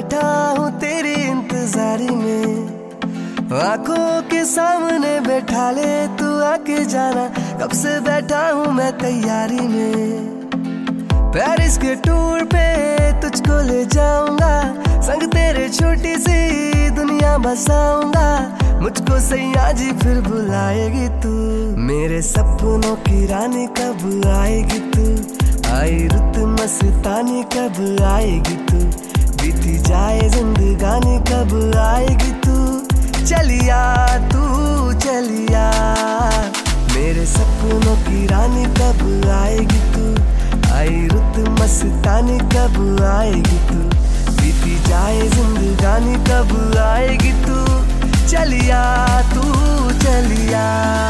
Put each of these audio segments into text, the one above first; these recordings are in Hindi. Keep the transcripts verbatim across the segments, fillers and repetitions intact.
बैठा हूँ तेरी इंतजारी में, आंखों के सामने बैठा ले तू आके जाना, कब से बैठा हूँ मैं तैयारी में। पेरिस के टूर पे तुझको ले जाऊंगा, संग तेरे छोटी सी दुनिया बसाऊंगा, मुझको सैया जी फिर बुलाएगी तू। मेरे सपनों की रानी कब आएगी तू, आई रुत मस्तानी कब आएगी तू, बीती जाए जिंदगानी कब आएगी तू, चलिया तू चलिया। मेरे सपनों की रानी कब आएगी तू, आई रुत मस्तानी कब आएगी तू, बीती जाए जिंदगानी कब आएगी तू, चलिया तू चलिया।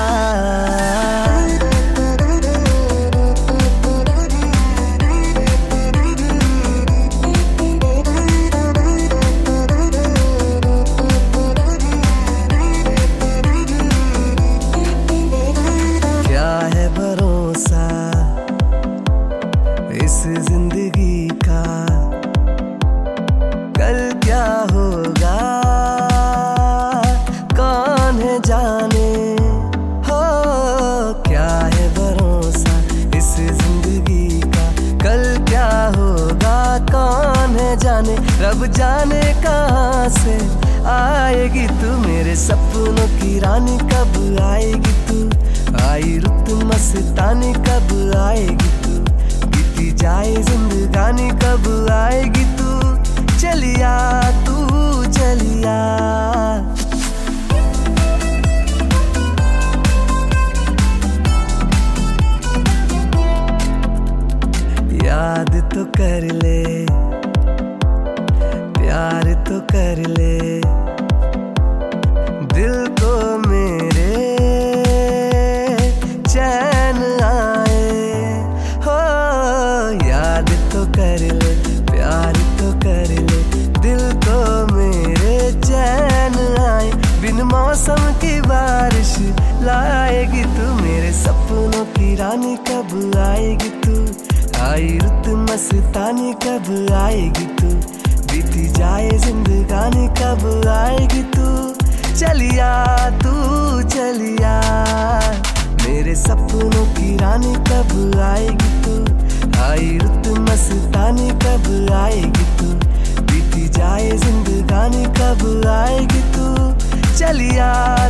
क्या है भरोसा इस जिंदगी का, कल क्या होगा कौन है जाने, हो क्या है भरोसा इस जिंदगी का, कल क्या होगा कौन है जाने, रब जाने कहाँ से आएगी तू। मेरे सपनों की रानी कब आएगी तू, आई रुत मस्तानी कब आएगी तू, बीती जाए जिंदगानी कब आएगी तू, चलिया तू चलिया। याद तो कर ले, प्यार तो कर ले, दिल को मेरे चैन आए, हो याद तो कर ले, प्यार तो कर ले, दिल को मेरे चैन आए, बिन मौसम की बारिश लाएगी तू। मेरे सपनों की रानी कब आएगी तू, आई रुत मस्तानी कब आएगी तू, बीती जाए जिंदगानी कब आएगी तू, चलिया तू चलिया। मेरे सपनों की रानी कब आएगी तू, आई रुत मस्तानी कब आएगी तू, बीती जाए जिंदगानी कब आएगी तू, चलिया।